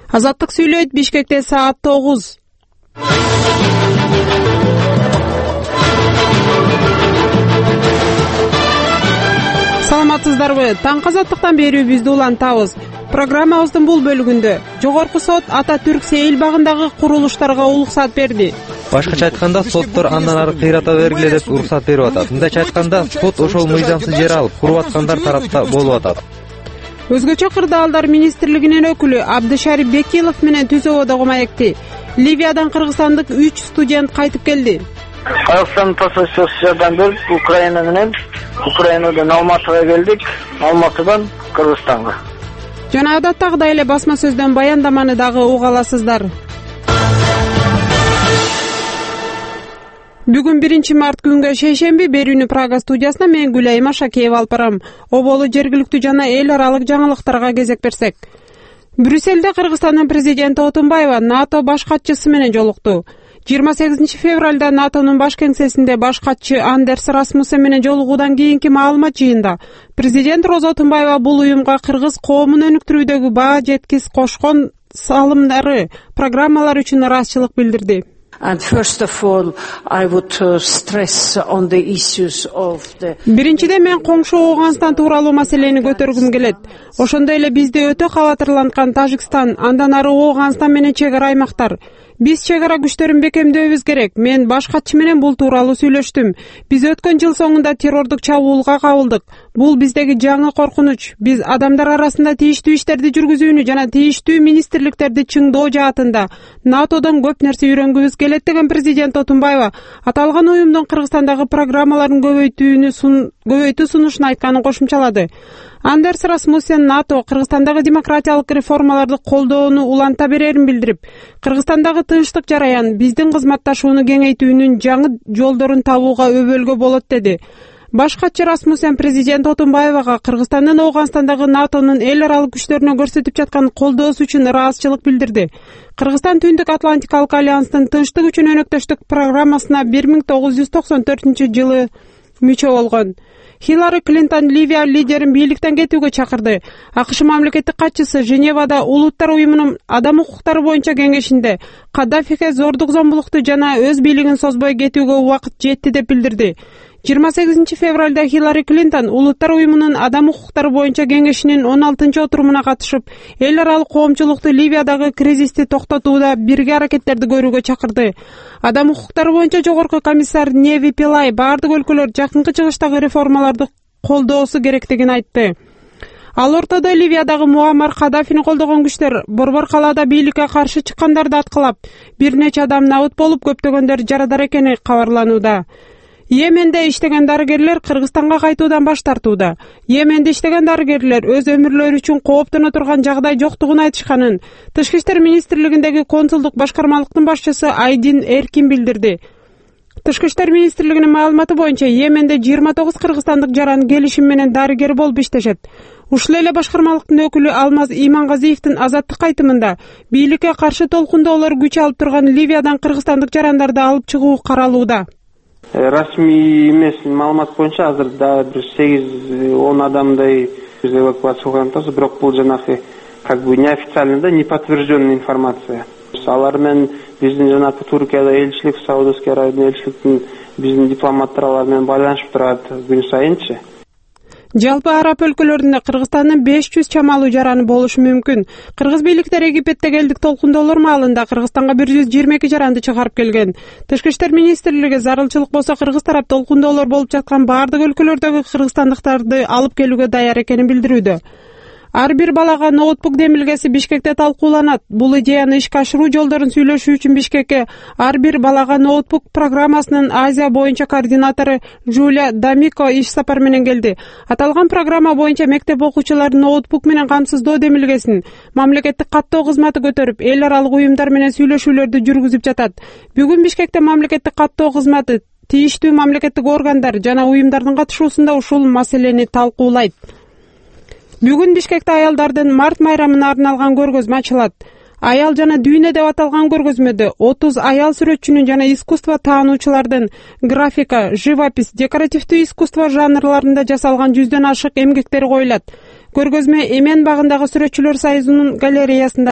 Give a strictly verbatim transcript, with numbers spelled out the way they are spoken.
Азаттык сүйлөйт. Бишкекте саат тогуз. Саламатсыздарбы? Таң Азаттыктан берүүбүздү улантабыз. Программабыздын бул бөлүгүндө Жогорку сот Ата-Түрк Сейил багындагы курулуштарга уруксат берди. Башкача айтканда, соттор андан ары кыйрата бергиле деп уруксат берип атат. Мындайча айтканда, сот ошол мыйзамсыз жер алып куруп аткандар тарапта болуп атат. Өзгөчө кырдаалдар министрлигинин өкүлү Абдышарип Бекилов менен Түзөбөдөгү маекти. Ливиядан кыргызстандык үч студент кайтып келди. Кыргызстан посольствосу жардам берип, Украина менен Украинадан Алматыга келдик, Алматыдан Кыргызстанга. Жана адаттагыдай эле басма сөздөн баяндаманы дагы уга аласыздар. Бүгүн биринчи март күнгө шейшемби берүүнү Прага студиясына мен Гүлайым Ашакеева алып барам. Оболу жергиликтүү жана эл аралык жаңылыктарга кезек берсек. Брюсселде Кыргызстандын президенти Отунбаева НАТО баш катчысы менен жолукту. жыйырма сегизинчи февралда НАТОнун баш кеңсесинде баш катчы Андерс Расмуссен менен жолугуудан кийинки маалымат жыйында президент Роза Отунбаева бул уюмга кыргыз коомун өнүктүрүүдөгү баа жеткис кошкон салымдары, программалар үчүн ыраазычылык билдирди. And first of all, I would uh, stress on the issues of the... Биринчиден мен коңшу Ооганстан тууралуу маселени көтөргүм келет. Ошондой эле бизди өтө кабатырланткан Тажикстан, андан ары Ооганстан менен чек ара аймактар. Биз чек ара күчтөрүн бекемдөөнүбүз керек. Мен баш катчы менен бул тууралуу сүйлөштүм. Биз өткөн жыл соңунда террордук чабуулга кабылдык. Бул биздеги жаңы коркунуч. Биз адамдар арасында тийиштүү иштерди жүргүзүүнү жана тийиштүү министрликтерди чыңдоо жаатында НАТОдон көп нерсе үйрөнгүбүз келет деген президент Отунбаева аталган уюмдун Кыргызстандагы программаларын көбөйтүүнү сун көбөйтүү сунушун айтканын кошумчалады. Андерс Расмуссен НАТО Кыргызстандагы демократиялык реформаларды колдоону уланта берерин билдирип, Кыргызстандагы тынчтык жараян биздин кызматташууну кеңейтүүнүн жаңы жолдорун табууга өбөлгө болот деди. Баш катчы Расмуссен президент Отунбаевага Кыргызстандын Ооганстандагы НАТОнун эл аралык күчтөрүнө көрсөтүп жаткан колдоосу үчүн ыраазычылык билдирди. Кыргызстан Түндүк Атлантикалык альянстын тынчтык үчүн өнөктөштүк программасына бир миң тогуз жүз токсон төртүнчү жылы мүчө болгон. Хиллари Клинтон Ливия лидерин бийликтен кетүүгө чакырды. АКШ мамлекеттик катчысы Женевада Улуттар уюмунун адам укуктары боюнча кеңешинде Каддафиге зордук зомбулукту жана өз бийлигин созбой кетүүгө убакыт жетти деп билдирди. жыйырма сегизинчи февралда Хиллари Клинтон Улуттар уюмунун адам укуктары боюнча кеңешинин он алтынчы отурумуна катышып, эл аралык коомчулукту Ливиядагы кризисти токтотууда бирге аракеттерди көрүүгө чакырды. Адам укуктары боюнча жогорку комиссар Неви Пилай баардык өлкөлөр жакынкы чыгыштагы реформаларды колдоосу керектигин айтты. Ал ортодо Ливиядагы Муаммар Каддафини колдогон күчтөр Борбор калаада бийликке каршы чыккандарды аткылап, бир нече адам набыт болуп, көптөгөндөр жарадар экени кабарланууда. Йеменде иштеген дарыгерлер Кыргызстанга кайтуудан баш тартууда. Йеменде иштеген дарыгерлер өз өмүрлөрү үчүн кооптоно турган жагдай жоктугун айтышканын Тышкы иштер министрлигиндеги консулдук башкармалыктын башчысы Айдин Эркин билдирди. Тышкы иштер министрлигинин маалыматы боюнча Йеменде жыйырма тогуз кыргызстандык жаран келишим менен дарыгер болуп иштешет. Ушул эле башкармалыктын өкүлү Алмаз Имангазиевдин азаттык кайтымында бийликке каршы толкундоолор күч алып турган Ливиядан кыргызстандык жарандарды алып чыгуу каралууда. Расмий эмес маалымат боюнча азыр да бир сегиз он адамдай эвакуация кылган атабыз, бирок бул жанагы как бы неофициальный да, не подтвержденная информация. Алар менен биздин жанагы Туркияда элчилик, Саудовский Аравияда элчиликтин биздин дипломаттар алар менен байланышып турат күн сайынчы. Жалпы араб өлкөлөрүндө Кыргызстандын беш жүз чамалуу жараны болушу мүмкүн. Кыргыз бийликтери Египеттеги элдик толкундоолор маалында Кыргызстанга бир жүз жыйырма эки жаранды чыгарып келген. Тышкы иштер министрлиги зарылчылык болсо Кыргыз тарап толкундоолор болуп жаткан баардык өлкөлөрдөгү кыргызстандыктарды алып келүүгө даяр экенин билдирүүдө. Ар бир балага ноутбук демилгеси Бишкекте талкууланат. Бул идеяны ишке ашыруу жолдорун сүйлөшүү үчүн Бишкекке ар бир балага ноутбук программасынын Азия боюнча координатору Жулия Дамико иш сапар менен келди. Аталган программа боюнча мектеп окуучуларын ноутбук менен камсыздоо демилгесин мамлекеттик каттоо кызматы көтөрүп, эл аралык уюмдар менен сүйлөшүүлөрдү жүргүзүп жатат. Бүгүн Бишкекте мамлекеттик каттоо кызматы, тийиштүү мамлекеттик органдар жана уюмдардын катышуусунда ушул маселени талкуулайт. Бүгүн Бишкекте аялдардын март майрамына арналган көргөзмө ачылат. Аял жана дүйнө деп аталган көргөзмөдө отуз аял сүрөтчүнүн жана искусство таануучулардын графика, живопись, декоративдүү искусство жанрларында жасалган жүздөн ашык эмгектери коюлат. Көргөзмө Эмен багындагы сүрөтчүлөр союзунун галереясында